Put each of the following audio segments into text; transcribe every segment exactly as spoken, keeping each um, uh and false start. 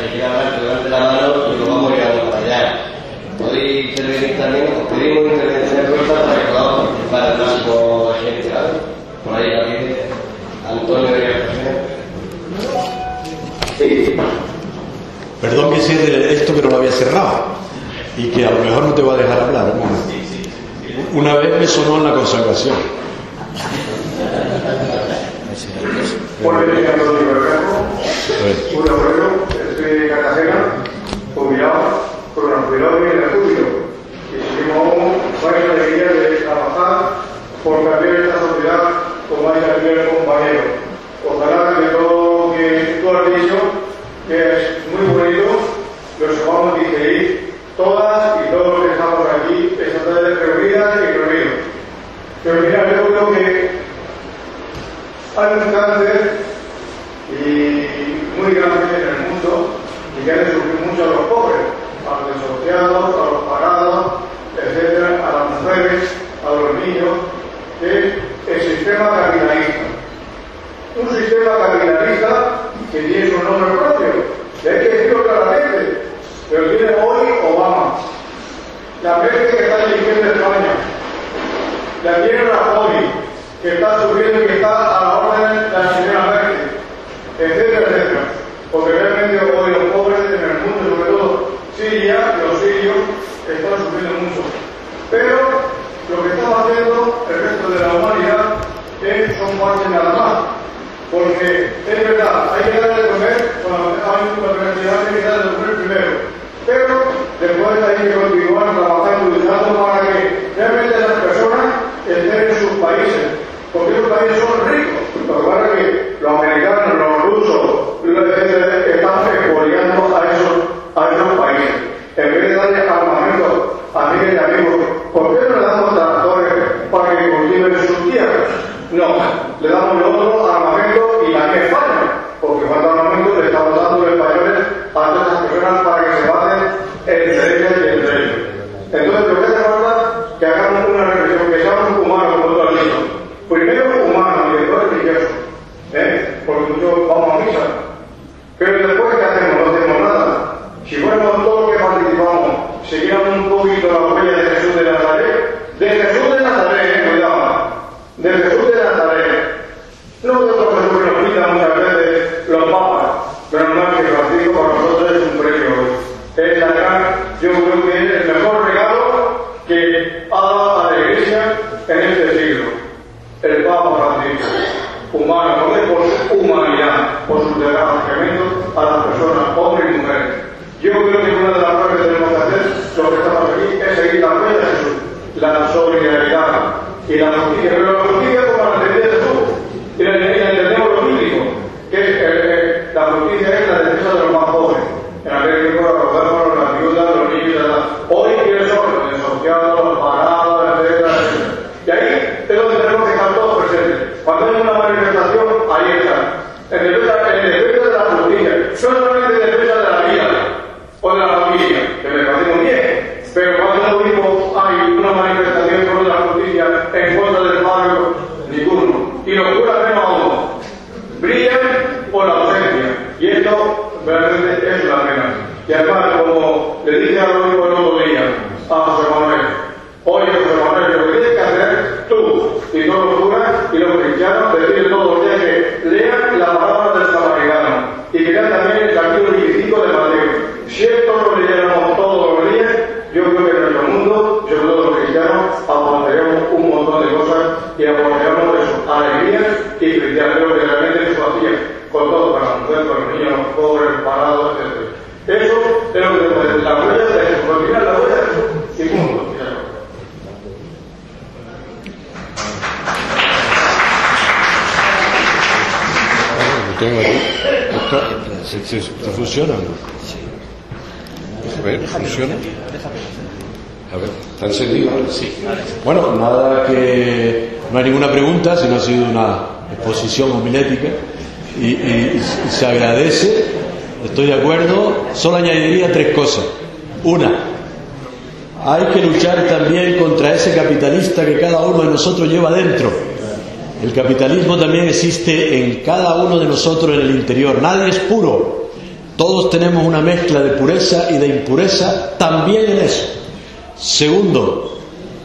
si quiere hablar, que levante la mano y lo vamos llevando para allá. Podéis intervenir también, os pedimos intervenciones cortas para que podamos participar al máximo gente, ¿vale? Por ahí alguien, Antonio de sí. Perdón que cierre esto, pero lo había cerrado y que a lo mejor no te va a dejar hablar. ¿No? Una vez me sonó en la consagración. Bueno, yo soy Antonio Bermejo, un obrero, estoy de Cartagena, jubilado, con una jubilado y en el júbilo. Y tuvimos varias alegrías de trabajar por cambiar esta sociedad como hay que cambiar el compañero. Ojalá que todo lo que tú has dicho, que es muy bonito, lo sepamos digerir todas y todos los que estamos aquí, esta tarde reunidas y reunidos. Pero mira, yo creo que hay un cáncer y muy grande en el mundo y que ha de sufrir mucho a los pobres, a los desahuciados, a los parados, etcétera, a las mujeres, a los niños, que es el sistema capitalista. Un sistema capitalista que tiene su nombre propio, y hay que decirlo claramente, pero tiene hoy Obama, la Merkel que está dirigiendo España, la tiene Rajoy, que está subiendo y que está a la orden de la señora Merkel, etcétera, etcétera. Porque realmente hoy los pobres en el mundo, sobre todo Siria, los sirios, están sufriendo mucho. Pero lo que estamos haciendo el resto de la humanidad es, son partes nada más. Porque es verdad, hay que darle de comer cuando hay una universidad, hay que darle de comer primero. Pero después hay que continuar trabajando y luchando para que realmente las personas estén en sus países. Porque esos países son ricos. Lo que pasa es que los americanos, los rusos, están expoliando a esos, a esos países. En vez de darle armamento a miles de amigos, ¿por qué no le damos tractores para que cultiven sus tierras? No, le damos nosotros armamento y también España, porque falta armamento le estamos dando los españoles a todas esas personas para que se basen entre ellos y entre ellos. Entonces, lo que hace falta es que hagamos una reflexión, que seamos humanos, como tú has dicho. Primero humanos y después religiosos, ¿eh? Porque muchos vamos a misa. Pero después, ¿qué hacemos? No hacemos nada. Si fuéramos todos los que participamos, siguiéramos un poquito la huella de Jesús de Nazaret, de Jesús de Nazaret, eh, cuidado, de Jesús de Nazaret, no de otro Jesús que nos pintan muchas veces los papas, pero no es que Francisco para nosotros es un premio. Es la gran, yo creo que es el mejor regalo que ha dado a la Iglesia en este siglo. El Papa Francisco, humano, por su humanidad, por sus desagradecimientos a las personas, hombres y mujeres. Yo creo que una de las cosas que tenemos que hacer, lo que estamos aquí, es seguir la huella de Jesús, la solidaridad y la justicia. Pero la justicia como la entendía Jesús, y la entendemos lo bíblico, que es, eh, la justicia es la defensa de los más pobres. En aquel tiempo los huérfanos, las viudas, los niños, la... hoy quiénes son los desahuciados, los parados, etcétera, etcétera. Y ahí es donde tenemos que estar todos presentes. Cuando hay una manifestación, ahí está. En defensa, en defensa de la justicia, no solamente en defensa de la vida o de la familia, que me parece muy bien, pero cuando mismo hay una manifestación en contra de la justicia, en contra del barrio, ninguno. Y los curas menos aún. Brillan por la ausencia. Y esto realmente es una pena. Y además, como le dije a los hijos el otro día, a José Manuel, oye José Manuel, lo que tienes que hacer tú y todos los curas y los cristianos, decir todos los días que lean la palabra del samaritano y que lean también el capítulo veinticinco de Mateo. Si esto lo leyéramos todos los días, yo creo que en nuestro mundo, sobre todo los cristianos, aportaríamos un montón de cosas y aportaríamos eso, alegrías y felicidad. Creo que realmente eso hacía con todo, para la mujer, con los niños, los pobres, los parados, etcétera. Eso es lo que tenemos que decir. La huella de eso, porque mira la huella de eso, y punto. Tengo aquí. ¿Se, se, se funciona o no? A ver, ¿funciona? A ver, ¿está encendido? Sí. Bueno, nada que... No hay ninguna pregunta, sino ha sido una exposición homilética y, y, y se agradece, estoy de acuerdo. Solo añadiría tres cosas. Una, hay que luchar también contra ese capitalista que cada uno de nosotros lleva dentro. El capitalismo también existe en cada uno de nosotros en el interior. Nadie es puro. Todos tenemos una mezcla de pureza y de impureza también en eso. Segundo,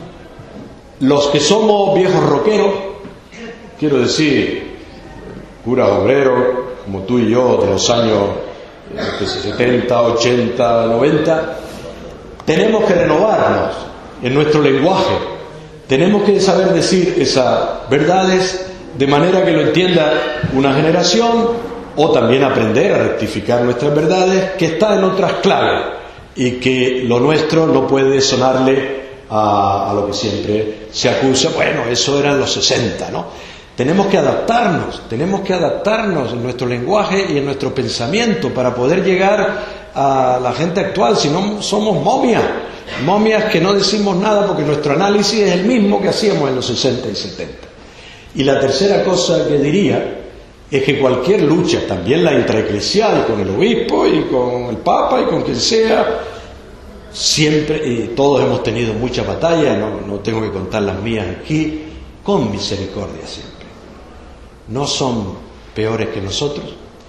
los que somos viejos rockeros, quiero decir, curas obreros, como tú y yo, de los años setenta, ochenta, noventa, tenemos que renovarnos en nuestro lenguaje. Tenemos que saber decir esas verdades de manera que lo entienda una generación, o también aprender a rectificar nuestras verdades que están en otras claves y que lo nuestro no puede sonarle a, a lo que siempre se acusa. Bueno, eso era en los sesenta, ¿no? Tenemos que adaptarnos, tenemos que adaptarnos en nuestro lenguaje y en nuestro pensamiento para poder llegar a la gente actual. Si no, somos momias, momias que no decimos nada porque nuestro análisis es el mismo que hacíamos en los sesenta y setenta. Y la tercera cosa que diría es que cualquier lucha, también la intraeclesial con el obispo y con el papa y con quien sea, siempre, y todos hemos tenido muchas batallas, no, no tengo que contar las mías aquí, con misericordia siempre. No son peores que nosotros,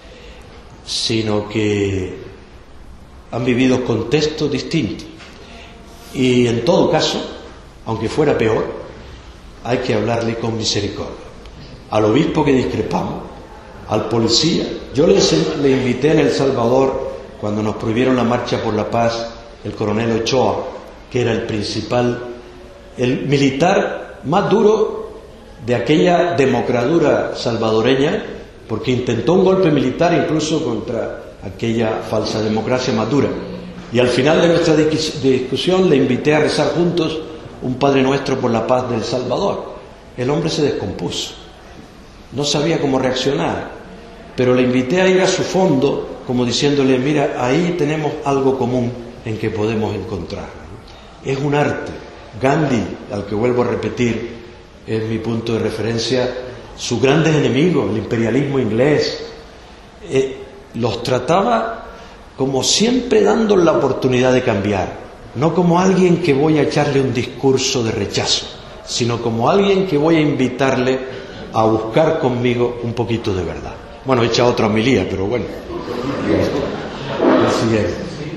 sino que han vivido contextos distintos. Y en todo caso, aunque fuera peor, hay que hablarle con misericordia. Al obispo que discrepamos, al policía. Yo le, le invité en El Salvador, cuando nos prohibieron la marcha por la paz, el coronel Ochoa, que era el principal, el militar más duro de aquella democradura salvadoreña, porque intentó un golpe militar incluso contra aquella falsa democracia más dura. Y al final de nuestra discusión le invité a rezar juntos un Padre Nuestro por la paz de El Salvador. El hombre se descompuso, no sabía cómo reaccionar, pero le invité a ir a su fondo, como diciéndole, mira, ahí tenemos algo común en que podemos encontrar. Es un arte. Gandhi, al que vuelvo a repetir, es mi punto de referencia, sus grandes enemigos, el imperialismo inglés, eh, los trataba como siempre dándoles la oportunidad de cambiar, no como alguien que voy a echarle un discurso de rechazo, sino como alguien que voy a invitarle a buscar conmigo un poquito de verdad. Bueno, he hecho otra homilía, pero bueno. El siguiente.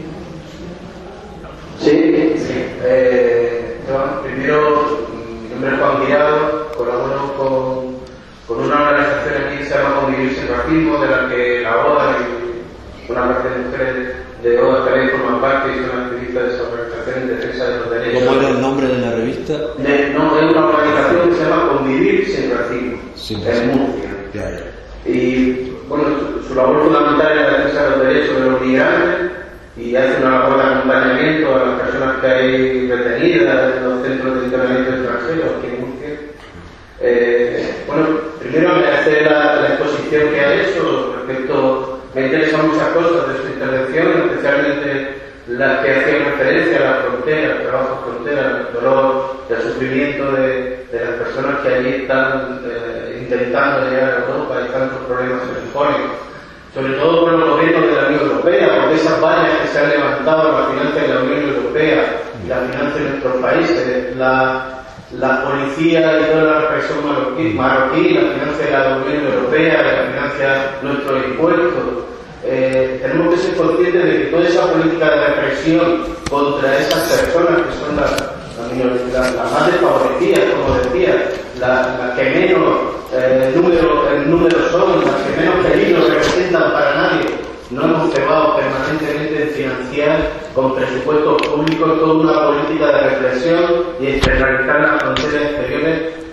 Sí, sí. Eh, no, primero, mi nombre es Juan Guirado, colaboro con, con una organización aquí que se llama Convivir sin Racismo, de la que la O A y una parte de mujeres de O A también forman parte y son activistas de esa organización en defensa de los derechos. ¿Cómo era el nombre de la revista? De, no, es una organización que se llama Convivir sin Racismo, Sin en racismo. Murcia. Ya, ya. Y bueno, su, su labor fundamental es la defensa de los derechos de los migrantes y hace una labor de acompañamiento a las personas que hay retenidas en los centros de internamiento extranjeros aquí en Murcia. Eh, bueno, primero agradecer la, la exposición que ha hecho respecto, me interesan muchas cosas de su intervención, especialmente las que hacían referencia a la frontera, al trabajo frontera, al dolor, al sufrimiento de, de las personas que allí están eh, intentando llegar a Europa y tantos problemas se les ponen. Sobre todo por los gobiernos de la Unión Europea, porque esas vallas que se han levantado, la financia de la Unión Europea, la financia de nuestros países, la, la policía y toda la represión marroquí, marroquí, la financia de la Unión Europea, la financia nuestros impuestos. Eh, tenemos que ser conscientes de que toda esa política de represión contra esas personas que son las, las, las, las más desfavorecidas, como decía, las, las que menos eh, número, el número son, las que menos peligro representan para nadie, no hemos cebado permanentemente en financiar con presupuestos públicos toda una política de represión y externalizar las fronteras exteriores